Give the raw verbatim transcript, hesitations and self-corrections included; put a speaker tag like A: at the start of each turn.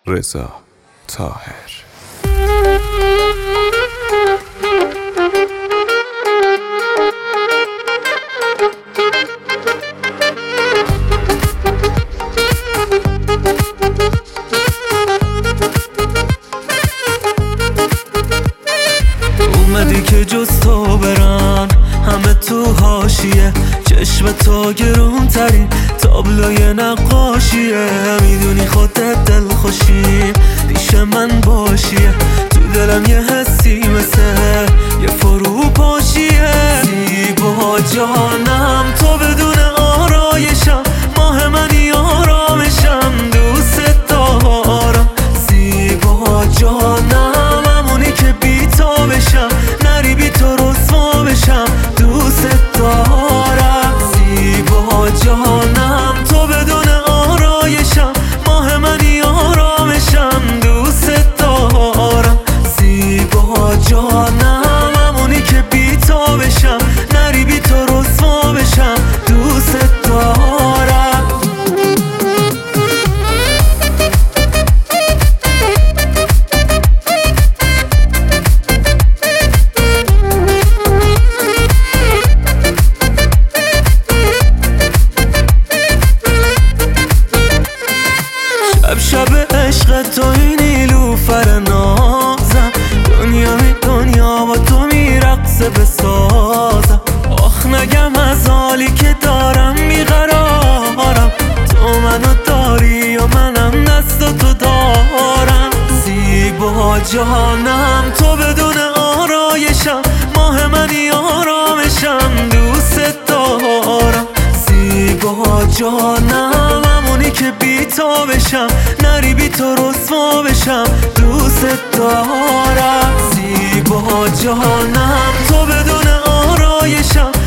A: رضا طاهر.
B: اومدی که جز تو برن همه تو حاشیه، چشم تو گرون ترین تابلوی نقاشیه. میدونی خودت دل خوشی پیش من باشیه، تو دلم یه حسی مثل یه فرو پاشیه. زیبا جانم تو بدون آرایشم، ماه منی آرامشم، دوست دارم. زیبا جانم همونی که بی تو بشم، نری بی تو رسوا بشم، دوست دارم. زیبا جانم تو بدون آرایشم، ماه منی آرامشم، دوست دارم. زیبا جانم همونی که بی تو بشم، نری بی تو رسوا بشم، دوست دارم. شب شب عشق تو این نیلوفر نازم، دنیا می دنیا با تو میرقصه بسازم. آخ نگم از حالی که دارم میقرارم، تو منو داری و منم دست تو دارم. زیبا جانم تو بدون آرایشم، ماه منی آرامشم، دوست دارم. زیبا جانم همونی که بی تو بشم، نری بی تو رسوا بشم، دوست دارم. زیبا جانم تو بدون آرایشم،